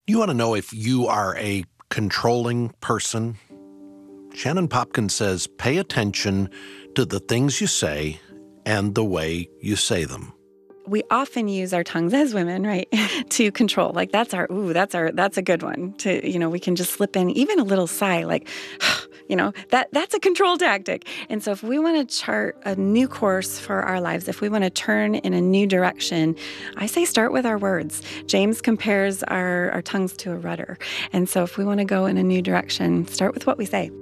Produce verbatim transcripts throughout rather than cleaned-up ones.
You want to know if you are a controlling person? Shannon Popkin says, pay attention to the things you say and the way you say them. We often use our tongues as women, right, to control. Like that's our, ooh, that's our, that's a good one. To, you know, we can just slip in even a little sigh, like, you know, that that's a control tactic. And so if we want to chart a new course for our lives, if we want to turn in a new direction, I say start with our words. James compares our, our tongues to a rudder. And so if we want to go in a new direction, start with what we say.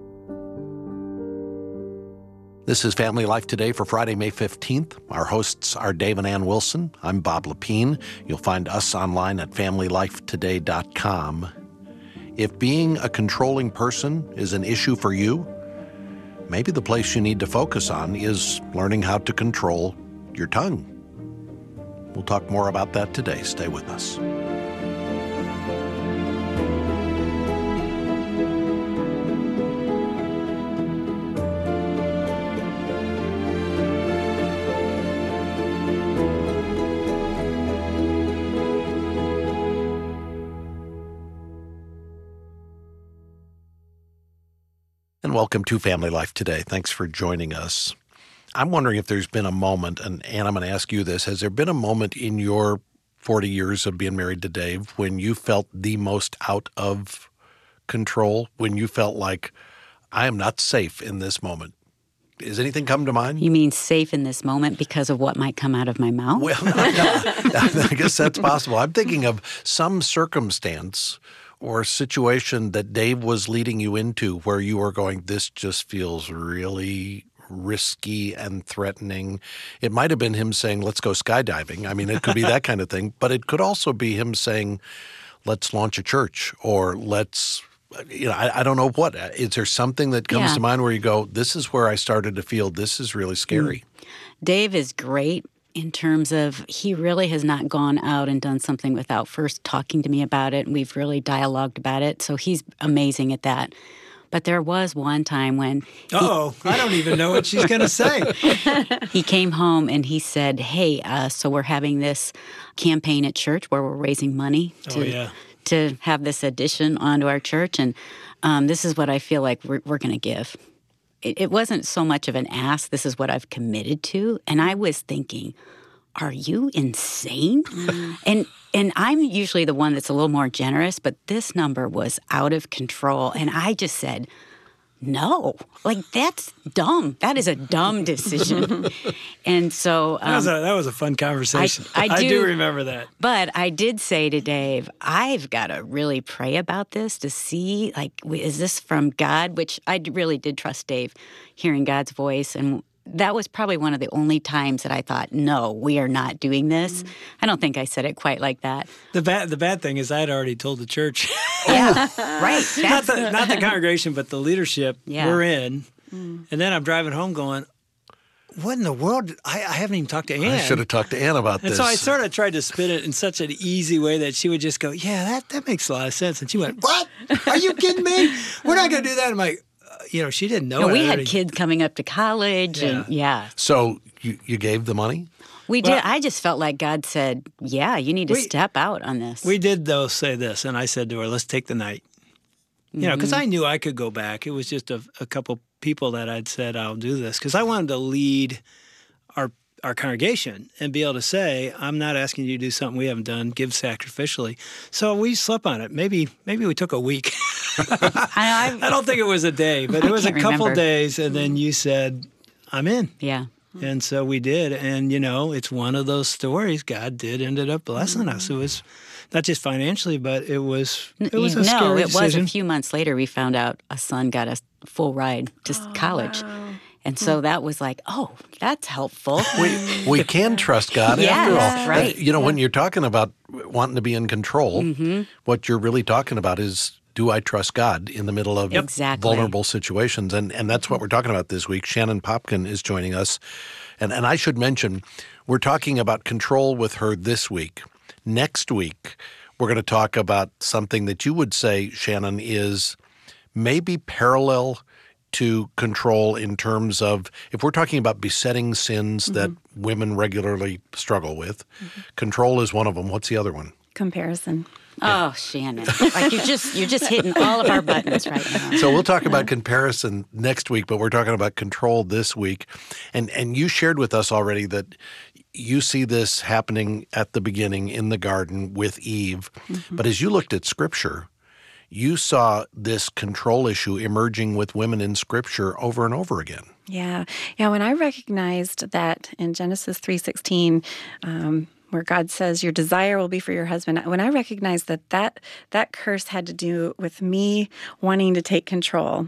This is Family Life Today for Friday, May fifteenth. Our hosts are Dave and Ann Wilson. I'm Bob Lepine. You'll find us online at family life today dot com. If being a controlling person is an issue for you, maybe the place you need to focus on is learning how to control your tongue. We'll talk more about that today. Stay with us. And welcome to Family Life Today. Thanks for joining us. I'm wondering if there's been a moment, and Ann, I'm going to ask you this, has there been a moment in your forty years of being married to Dave when you felt the most out of control, when you felt like, I am not safe in this moment? Is anything come to mind? You mean safe in this moment because of what might come out of my mouth? Well, I guess that's possible. I'm thinking of some circumstance or situation that Dave was leading you into where you were going, this just feels really risky and threatening. It might have been him saying, let's go skydiving. I mean, it could be that kind of thing. But it could also be him saying, let's launch a church, or let's, you know, I, I don't know what. Is there something that comes yeah. to mind where you go, this is where I started to feel this is really scary? Dave is great in terms of he really has not gone out and done something without first talking to me about it. And we've really dialogued about it. So he's amazing at that. But there was one time when... Uh-oh, I don't even know what she's going to say. He came home and he said, hey, uh, so we're having this campaign at church where we're raising money to, oh, yeah. to have this addition onto our church. And um, this is what I feel like we're, we're going to give. It wasn't so much of an ask, this is what I've committed to. And I was thinking, are you insane? Mm. And and I'm usually the one that's a little more generous, but this number was out of control. And I just said, no, like that's dumb. That is a dumb decision. And so um, that, was a, that was a fun conversation. I, I, do, I do remember that. But I did say to Dave, I've got to really pray about this to see, like, is this from God? Which I really did trust Dave, hearing God's voice. And that was probably one of the only times that I thought, no, we are not doing this. Mm-hmm. I don't think I said it quite like that. The bad, the bad thing is I had already told the church. Yeah, right. not, the, not the congregation, but the leadership. Yeah. We're in. Mm. And then I'm driving home going, what in the world? I, I haven't even talked to Ann. I should have talked to Ann about and this. So I sort of tried to spin it in such an easy way that she would just go, yeah, that, that makes a lot of sense. And she went, what? Are you kidding me? We're not going to do that. I'm like, you know, she didn't know. No, it. we I had already... kids coming up to college, yeah. and yeah. So you, you gave the money? We well, did. I just felt like God said, yeah, you need to we, step out on this. We did, though, say this, and I said to her, let's take the night. You know, because I knew I could go back. It was just a, a couple people that I'd said, I'll do this. Because I wanted to lead our our congregation and be able to say, I'm not asking you to do something we haven't done, give sacrificially. So we slept on it. Maybe maybe we took a week. I, I don't think it was a day, but it was a couple remember. days. And then you said, I'm in. Yeah. And so we did. And, you know, it's one of those stories. God did ended up blessing mm-hmm. us. It was not just financially, but it was it was a no, scary it decision. was a few months later we found out a son got a full ride to oh, college. Wow. And so that was like, oh, that's helpful. We we can trust God yes, after all. Right. Uh, you know, yeah. when you're talking about wanting to be in control, mm-hmm. what you're really talking about is, do I trust God in the middle of exactly. vulnerable situations? And and that's what we're talking about this week. Shannon Popkin is joining us. And, and I should mention, we're talking about control with her this week. Next week, we're going to talk about something that you would say, Shannon, is maybe parallel to control in terms of, if we're talking about besetting sins mm-hmm. that women regularly struggle with, mm-hmm. control is one of them. What's the other one? Comparison. Oh, Shannon. Like you're just you're just hitting all of our buttons right now. So we'll talk about comparison next week, but we're talking about control this week. And and you shared with us already that you see this happening at the beginning in the garden with Eve. Mm-hmm. But as you looked at Scripture, you saw this control issue emerging with women in Scripture over and over again. Yeah. Yeah, when I recognized that in Genesis three sixteen, um, where God says your desire will be for your husband, when I recognized that that, that curse had to do with me wanting to take control,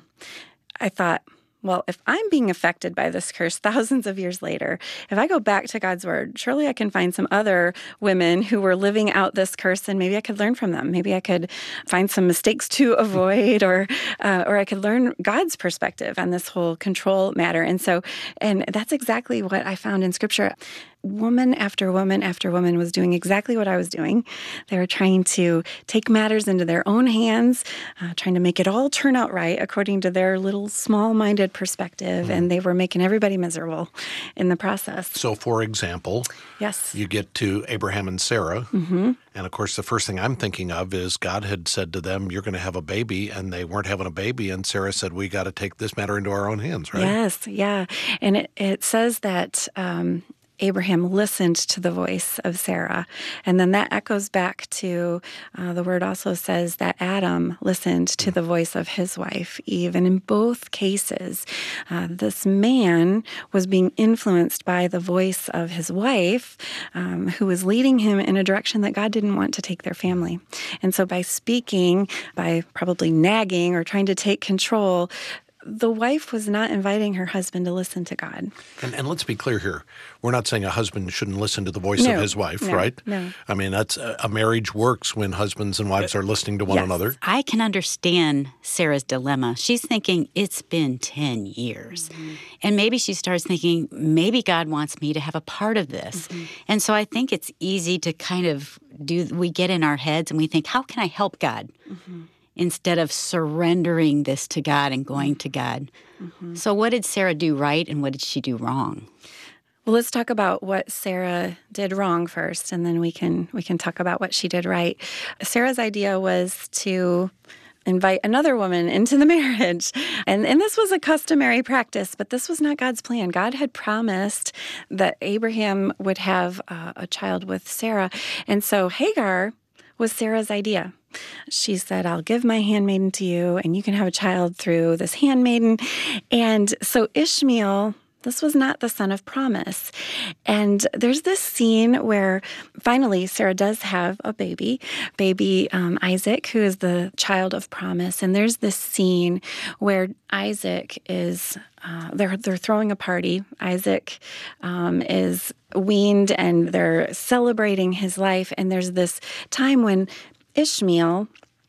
I thought, well, if I'm being affected by this curse thousands of years later, if I go back to God's word, surely I can find some other women who were living out this curse, and maybe I could learn from them. Maybe I could find some mistakes to avoid, or uh, or I could learn God's perspective on this whole control matter. And so, and that's exactly what I found in Scripture. Woman after woman after woman was doing exactly what I was doing. They were trying to take matters into their own hands, uh, trying to make it all turn out right according to their little small-minded perspective, mm. and they were making everybody miserable in the process. So, for example, yes, you get to Abraham and Sarah, mm-hmm. and of course the first thing I'm thinking of is God had said to them, you're going to have a baby, and they weren't having a baby, and Sarah said, we got to take this matter into our own hands, right? Yes, yeah, and it, it says that um, Abraham listened to the voice of Sarah. And then that echoes back to, uh, the word also says that Adam listened to the voice of his wife, Eve. And in both cases, uh, this man was being influenced by the voice of his wife, um, who was leading him in a direction that God didn't want to take their family. And so by speaking, by probably nagging or trying to take control, the wife was not inviting her husband to listen to God. And, and let's be clear here. We're not saying a husband shouldn't listen to the voice no, of his wife, no, right? No. I mean, that's a, a marriage works when husbands and wives are listening to one yes. another. I can understand Sarah's dilemma. She's thinking, it's been ten years. Mm-hmm. And maybe she starts thinking, maybe God wants me to have a part of this. Mm-hmm. And so I think it's easy to kind of do, we get in our heads and we think, how can I help God? Mm-hmm. Instead of surrendering this to God and going to God. Mm-hmm. So what did Sarah do right and what did she do wrong? Well, let's talk about what Sarah did wrong first, and then we can we can talk about what she did right. Sarah's idea was to invite another woman into the marriage. And, and this was a customary practice, but this was not God's plan. God had promised that Abraham would have uh, a child with Sarah. And so Hagar was Sarah's idea. She said, I'll give my handmaiden to you, and you can have a child through this handmaiden. And so Ishmael, this was not the son of promise. And there's this scene where finally Sarah does have a baby, baby um, Isaac, who is the child of promise. And there's this scene where Isaac is, uh, they're, they're throwing a party. Isaac um, is weaned, and they're celebrating his life. And there's this time when Ishmael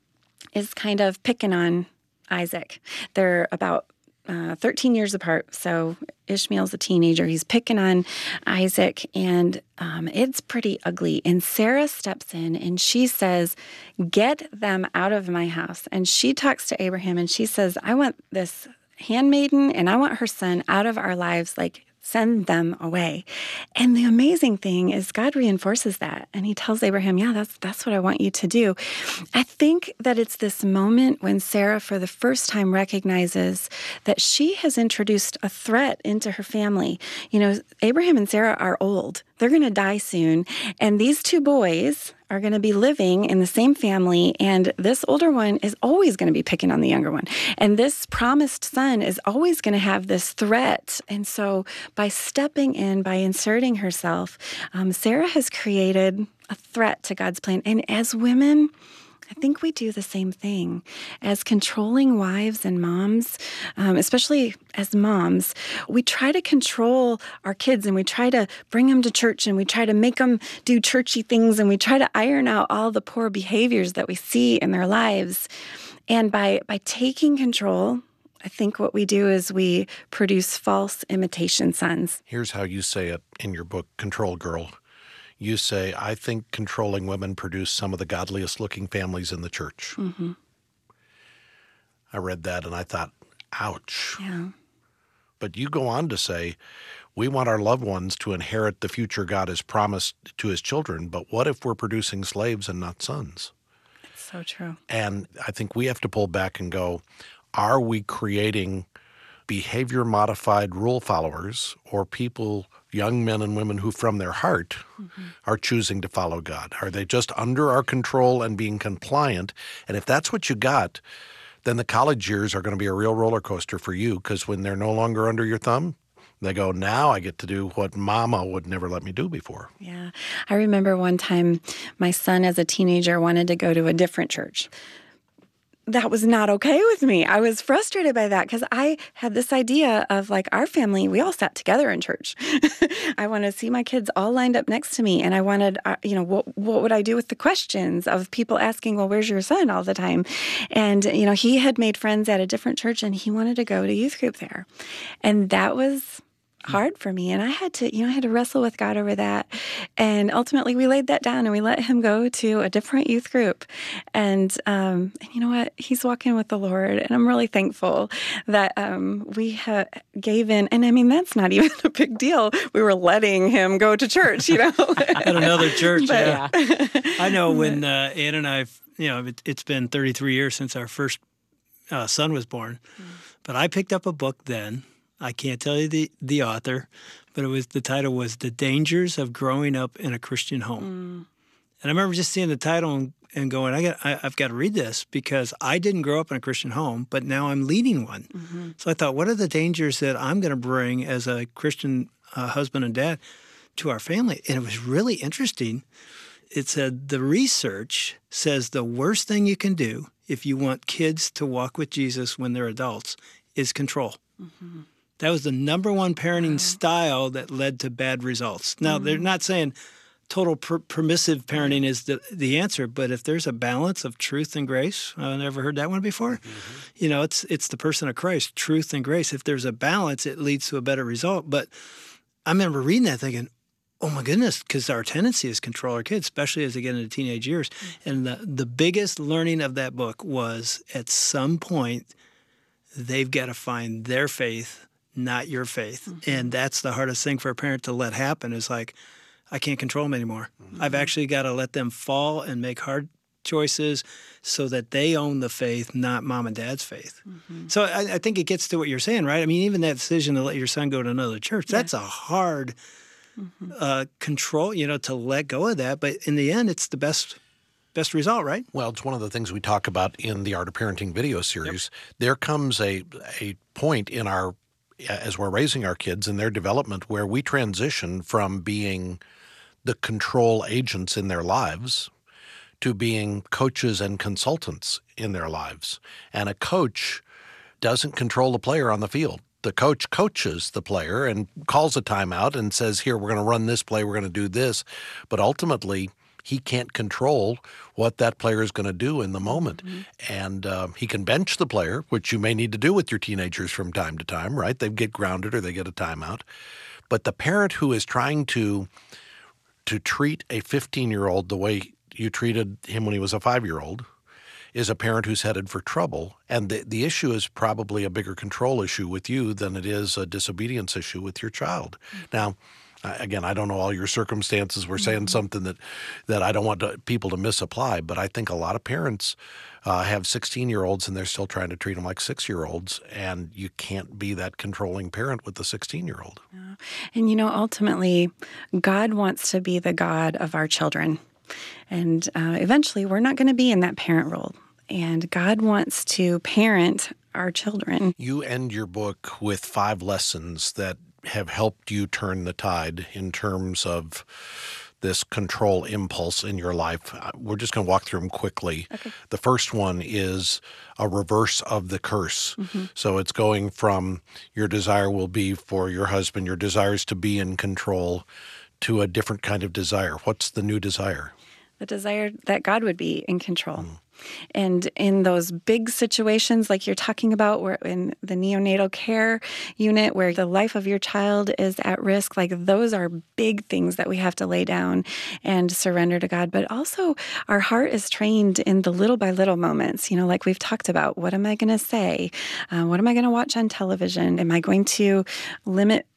is kind of picking on Isaac. They're about uh, thirteen years apart, so Ishmael's a teenager. He's picking on Isaac, and um, it's pretty ugly. And Sarah steps in, and she says, get them out of my house. And she talks to Abraham, and she says, I want this handmaiden, and I want her son out of our lives, like, send them away. And the amazing thing is God reinforces that. And he tells Abraham, yeah, that's that's what I want you to do. I think that it's this moment when Sarah, for the first time, recognizes that she has introduced a threat into her family. You know, Abraham and Sarah are old. They're going to die soon. And these two boys are going to be living in the same family, and this older one is always going to be picking on the younger one. And this promised son is always going to have this threat. And so by stepping in, by inserting herself, um, Sarah has created a threat to God's plan. And as women, I think we do the same thing. As controlling wives and moms, um, especially as moms, we try to control our kids, and we try to bring them to church, and we try to make them do churchy things, and we try to iron out all the poor behaviors that we see in their lives. And by by taking control, I think what we do is we produce false imitation sons. Here's how you say it in your book, Control Girl. You say, I think controlling women produce some of the godliest looking families in the church. Mm-hmm. I read that and I thought, ouch. Yeah. But you go on to say, We want our loved ones to inherit the future God has promised to his children, but what if we're producing slaves and not sons? So true. And I think we have to pull back and go, are we creating behavior-modified rule followers or people, young men and women who from their heart mm-hmm. are choosing to follow God? Are they just under our control and being compliant? And if that's what you got, then the college years are going to be a real roller coaster for you, because when they're no longer under your thumb, they go, now I get to do what mama would never let me do before. Yeah. I remember one time my son as a teenager wanted to go to a different church. That was not okay with me. I was frustrated by that because I had this idea of like our family, we all sat together in church. I wanted to see my kids all lined up next to me. And I wanted, uh, you know, what what would I do with the questions of people asking, well, where's your son all the time? And, you know, he had made friends at a different church and he wanted to go to youth group there. And that was hard for me. And I had to, you know, I had to wrestle with God over that. And ultimately we laid that down and we let him go to a different youth group. And, um, and you know what? He's walking with the Lord. And I'm really thankful that um, we ha- gave in. And I mean, that's not even a big deal. We were letting him go to church, you know. At another church, But, yeah. I know when uh, Ann and I, you know, it, it's been thirty-three years since our first uh, son was born. Mm. But I picked up a book then. I can't tell you the, the author, but it was the title was The Dangers of Growing Up in a Christian Home. Mm. And I remember just seeing the title and, and going, I got, I, I've got to read this because I didn't grow up in a Christian home, but now I'm leading one. Mm-hmm. So I thought, what are the dangers that I'm going to bring as a Christian uh, husband and dad to our family? And it was really interesting. It said the research says the worst thing you can do if you want kids to walk with Jesus when they're adults is control. Mm-hmm. That was the number one parenting wow. style that led to bad results. Now, mm-hmm. they're not saying total per- permissive parenting is the, the answer, but if there's a balance of truth and grace, I've never heard that one before. Mm-hmm. You know, it's it's the person of Christ, truth and grace. If there's a balance, it leads to a better result. But I remember reading that thinking, oh my goodness, because our tendency is control our kids, especially as they get into teenage years. Mm-hmm. And the, the biggest learning of that book was at some point, they've got to find their faith, not your faith. Mm-hmm. And that's the hardest thing for a parent to let happen is like, I can't control them anymore. Mm-hmm. I've actually got to let them fall and make hard choices so that they own the faith, not mom and dad's faith. Mm-hmm. So I, I think it gets to what you're saying, right? I mean, even that decision to let your son go to another church, yeah. that's a hard mm-hmm. uh, control, you know, to let go of that. But in the end, it's the best Best result, right? Well, it's one of the things we talk about in the Art of Parenting video series. Yep. There comes a a point in our as we're raising our kids in their development where we transition from being the control agents in their lives to being coaches and consultants in their lives. And a coach doesn't control the player on the field. The coach coaches the player and calls a timeout and says, here, we're going to run this play, we're going to do this. But ultimately, he can't control what that player is going to do in the moment. Mm-hmm. And uh, he can bench the player, which you may need to do with your teenagers from time to time, right? They get grounded or they get a timeout. But the parent who is trying to to treat a fifteen-year-old the way you treated him when he was a five-year-old is a parent who's headed for trouble. And the, the issue is probably a bigger control issue with you than it is a disobedience issue with your child. Mm-hmm. Now, again, I don't know all your circumstances. We're saying mm-hmm. something that, that I don't want to, people to misapply, but I think a lot of parents uh, have sixteen-year-olds and they're still trying to treat them like six-year-olds, and you can't be that controlling parent with the sixteen-year-old. Yeah. And, you know, ultimately, God wants to be the God of our children. And uh, eventually, we're not going to be in that parent role. And God wants to parent our children. You end your book with five lessons that have helped you turn the tide in terms of this control impulse in your life. We're just going to walk through them quickly. Okay. The first one is a reverse of the curse. Mm-hmm. So it's going from your desire will be for your husband, your desire is to be in control, to a different kind of desire. What's the new desire? The desire that God would be in control. Mm. And in those big situations like you're talking about, where in the neonatal care unit where the life of your child is at risk, like those are big things that we have to lay down and surrender to God. But also our heart is trained in the little by little moments, you know, like we've talked about. What am I going to say? Uh, what am I going to watch on television? Am I going to limit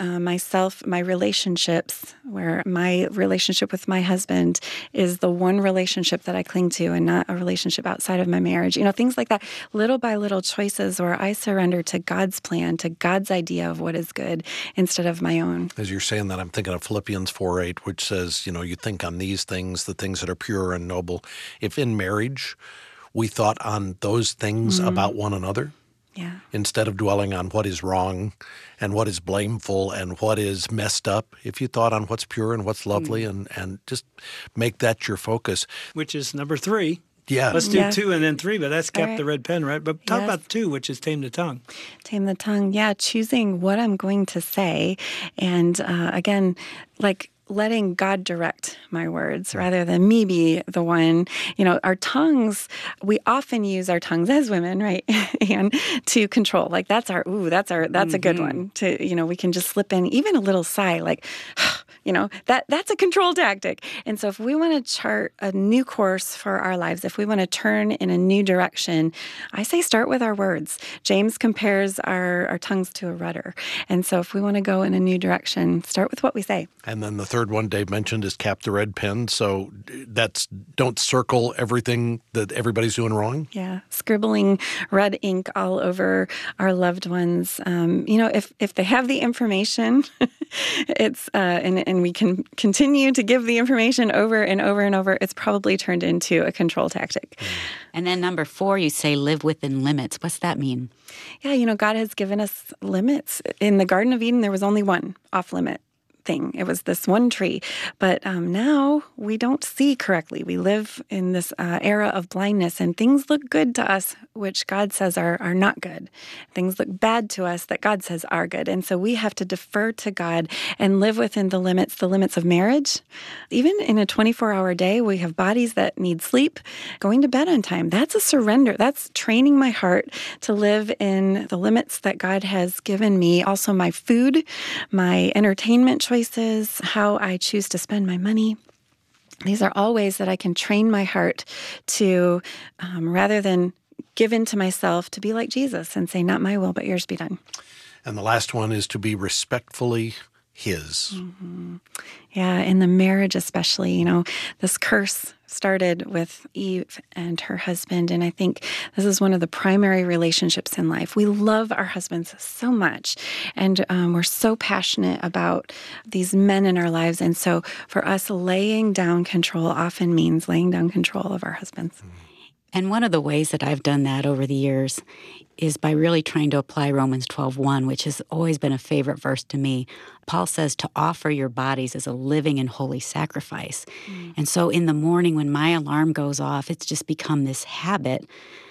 uh, myself, my relationships, where my relationship with my husband is the one relationship that I cling to and not a relationship outside of my marriage. You know, things like that, little by little choices where I surrender to God's plan, to God's idea of what is good instead of my own. As you're saying that, I'm thinking of Philippians four eight, which says, you know, you think on these things, the things that are pure and noble. If in marriage we thought on those things mm-hmm. about one another, yeah. instead of dwelling on what is wrong and what is blameful and what is messed up, if you thought on what's pure and what's lovely mm-hmm. and, and just make that your focus. Which is number three. Yeah. Let's do yes. two and then three, but that's kept right. the red pen, right? But talk yes. about two, which is tame the tongue. Tame the tongue. Yeah, choosing what I'm going to say. And uh, again, like letting God direct my words rather than me be the one. You know, our tongues, we often use our tongues as women, right? and to control. Like that's our, ooh, that's our, that's mm-hmm. a good one. To, you know, we can just slip in even a little sigh, like, you know, that that's a control tactic. And so if we want to chart a new course for our lives, if we want to turn in a new direction, I say start with our words. James compares our, our tongues to a rudder. And so if we want to go in a new direction, start with what we say. And then the third one Dave mentioned is cap the red pen. So that's don't circle everything that everybody's doing wrong. Yeah, scribbling red ink all over our loved ones. Um, you know, if if they have the information, it's uh, and and we can continue to give the information over and over and over. It's probably turned into a control tactic. And then number four, you say live within limits. What's that mean? Yeah, you know, God has given us limits. In the Garden of Eden, there was only one off limit thing. It was this one tree. But um, now we don't see correctly. We live in this uh, era of blindness, and things look good to us, which God says are, are not good. Things look bad to us that God says are good. And so we have to defer to God and live within the limits, the limits of marriage. Even in a twenty-four hour day, we have bodies that need sleep, going to bed on time. That's a surrender. That's training my heart to live in the limits that God has given me. Also my food, my entertainment choices, choices, how I choose to spend my money. These are all ways that I can train my heart to, um, rather than give in to myself, to be like Jesus and say, not my will, but yours be done. And the last one is to be respectfully His. Mm-hmm. Yeah, in the marriage especially, you know, this curse started with Eve and her husband, and I think this is one of the primary relationships in life. We love our husbands so much, and um, we're so passionate about these men in our lives, and so for us, laying down control often means laying down control of our husbands. And one of the ways that I've done that over the years is by really trying to apply Romans twelve one, which has always been a favorite verse to me. Paul says to offer your bodies as a living and holy sacrifice. Mm. And so in the morning when my alarm goes off, it's just become this habit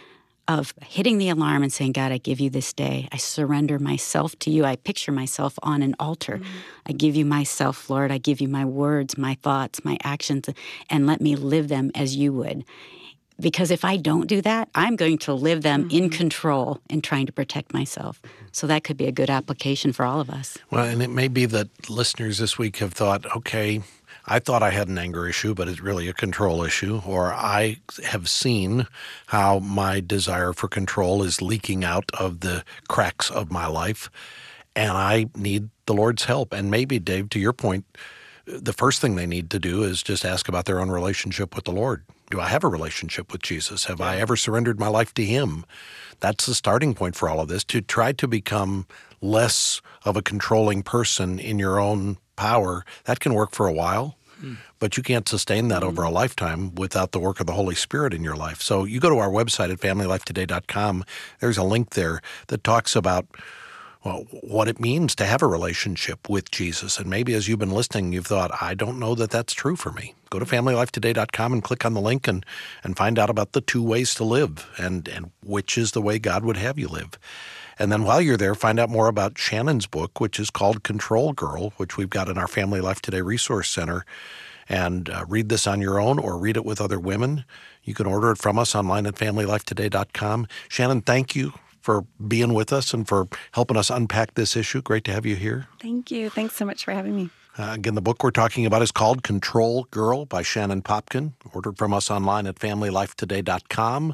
of hitting the alarm and saying, God, I give you this day. I surrender myself to you. I picture myself on an altar. Mm. I give you myself, Lord. I give you my words, my thoughts, my actions, and let me live them as you would. Because if I don't do that, I'm going to live them mm-hmm. in control and trying to protect myself. So that could be a good application for all of us. Well, and it may be that listeners this week have thought, okay, I thought I had an anger issue, but it's really a control issue. Or I have seen how my desire for control is leaking out of the cracks of my life, and I need the Lord's help. And maybe, Dave, to your point, the first thing they need to do is just ask about their own relationship with the Lord. Do I have a relationship with Jesus? Have I ever surrendered my life to Him? That's the starting point for all of this, to try to become less of a controlling person in your own power. That can work for a while, mm. but you can't sustain that mm. over a lifetime without the work of the Holy Spirit in your life. So you go to our website at family life today dot com. There's a link there that talks about well, what it means to have a relationship with Jesus. And maybe as you've been listening, you've thought, I don't know that that's true for me. Go to family life today dot com and click on the link and, and find out about the two ways to live and, and which is the way God would have you live. And then while you're there, find out more about Shannon's book, which is called Control Girl, which we've got in our Family Life Today Resource Center. And uh, read this on your own or read it with other women. You can order it from us online at family life today dot com. Shannon, thank you for being with us and for helping us unpack this issue. Great to have you here. Thank you. Thanks so much for having me. Uh, again, the book we're talking about is called Control Girl by Shannon Popkin, ordered from us online at family life today dot com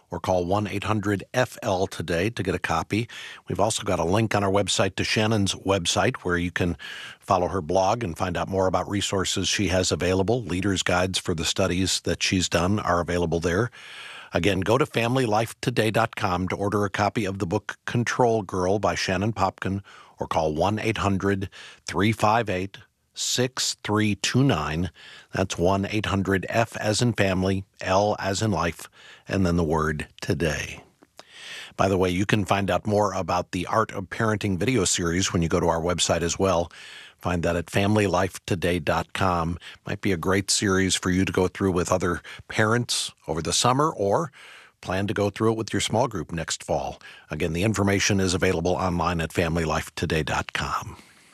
or call one eight hundred F L today to get a copy. We've also got a link on our website to Shannon's website where you can follow her blog and find out more about resources she has available. Leaders' guides for the studies that she's done are available there. Again, go to family life today dot com to order a copy of the book Control Girl by Shannon Popkin, or call one eight hundred three five eight six three two nine. That's one eight hundred F as in family, L as in life, and then the word today. By the way, you can find out more about the Art of Parenting video series when you go to our website as well. Find that at family life today dot com. Might be a great series for you to go through with other parents over the summer, or plan to go through it with your small group next fall. Again, the information is available online at family life today dot com.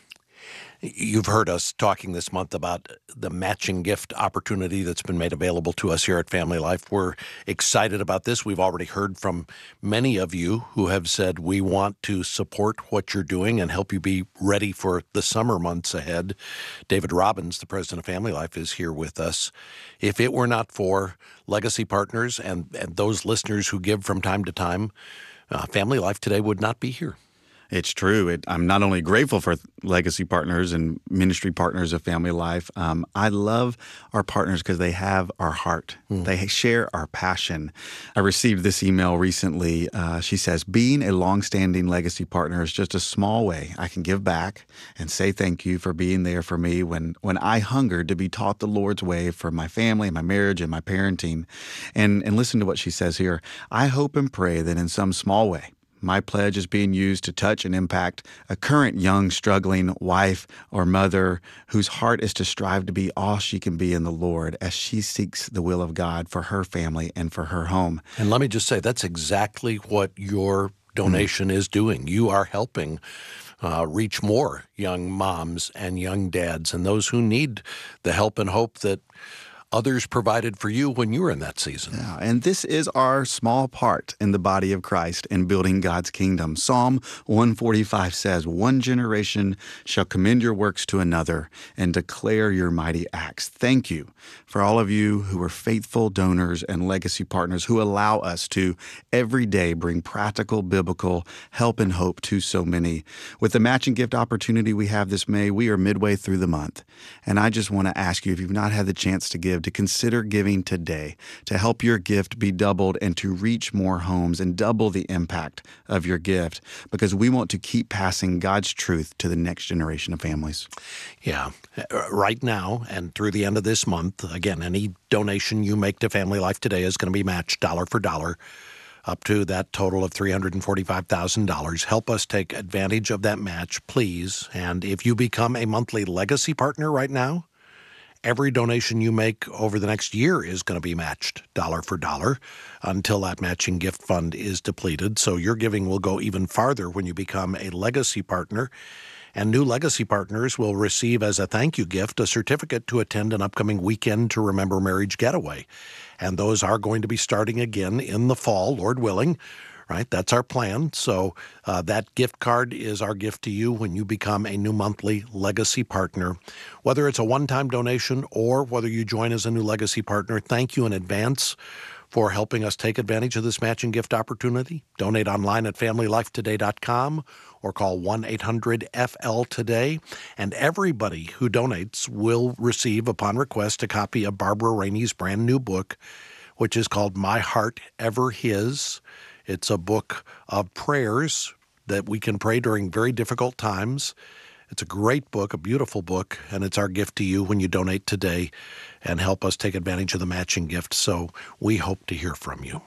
You've heard us talking this month about the matching gift opportunity that's been made available to us here at Family Life. We're excited about this. We've already heard from many of you who have said we want to support what you're doing and help you be ready for the summer months ahead. David Robbins, the president of Family Life, is here with us. If it were not for Legacy Partners and, and those listeners who give from time to time, uh, Family Life today would not be here. It's true. It, I'm not only grateful for legacy partners and ministry partners of Family Life, um, I love our partners because they have our heart. Mm. They share our passion. I received this email recently. Uh, she says, being a longstanding legacy partner is just a small way I can give back and say thank you for being there for me when, when I hungered to be taught the Lord's way for my family, my marriage, and my parenting. And, and listen to what she says here. I hope and pray that in some small way, my pledge is being used to touch and impact a current young, struggling wife or mother whose heart is to strive to be all she can be in the Lord as she seeks the will of God for her family and for her home. And let me just say, that's exactly what your donation mm. is doing. You are helping uh, reach more young moms and young dads and those who need the help and hope that others provided for you when you were in that season. Yeah, and this is our small part in the body of Christ in building God's kingdom. Psalm one forty-five says, one generation shall commend your works to another and declare your mighty acts. Thank you for all of you who are faithful donors and legacy partners who allow us to every day bring practical, biblical help and hope to so many. With the matching gift opportunity we have this May, we are midway through the month. And I just want to ask you, if you've not had the chance to give, to consider giving today to help your gift be doubled and to reach more homes and double the impact of your gift, because we want to keep passing God's truth to the next generation of families. Yeah. Right now and through the end of this month, again, any donation you make to Family Life Today is going to be matched dollar for dollar up to that total of three hundred forty-five thousand dollars. Help us take advantage of that match, please. And if you become a monthly legacy partner right now, every donation you make over the next year is going to be matched dollar for dollar until that matching gift fund is depleted. So your giving will go even farther when you become a legacy partner. And new legacy partners will receive as a thank you gift a certificate to attend an upcoming Weekend to Remember Marriage getaway. And those are going to be starting again in the fall, Lord willing. Right? That's our plan. So uh, that gift card is our gift to you when you become a new monthly legacy partner. Whether it's a one-time donation or whether you join as a new legacy partner, thank you in advance for helping us take advantage of this matching gift opportunity. Donate online at family life today dot com or call one eight hundred F L today. And everybody who donates will receive, upon request, a copy of Barbara Rainey's brand new book, which is called My Heart Ever His. It's a book of prayers that we can pray during very difficult times. It's a great book, a beautiful book, and it's our gift to you when you donate today and help us take advantage of the matching gift. So we hope to hear from you.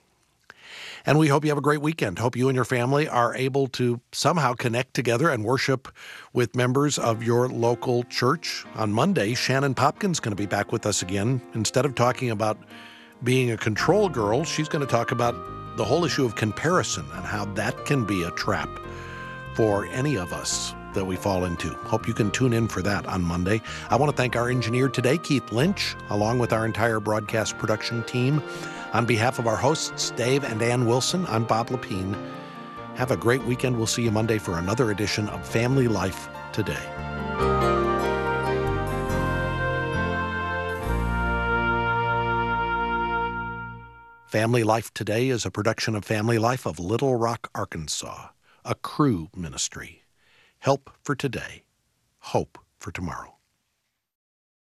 And we hope you have a great weekend. Hope you and your family are able to somehow connect together and worship with members of your local church. On Monday, Shannon Popkin's going to be back with us again. Instead of talking about being a control girl, she's going to talk about the whole issue of comparison and how that can be a trap for any of us that we fall into. Hope you can tune in for that on Monday. I want to thank our engineer today, Keith Lynch, along with our entire broadcast production team. On behalf of our hosts, Dave and Ann Wilson, I'm Bob Lepine. Have a great weekend. We'll see you Monday for another edition of Family Life Today. Family Life Today is a production of Family Life of Little Rock, Arkansas, a Cru ministry. Help for today, hope for tomorrow.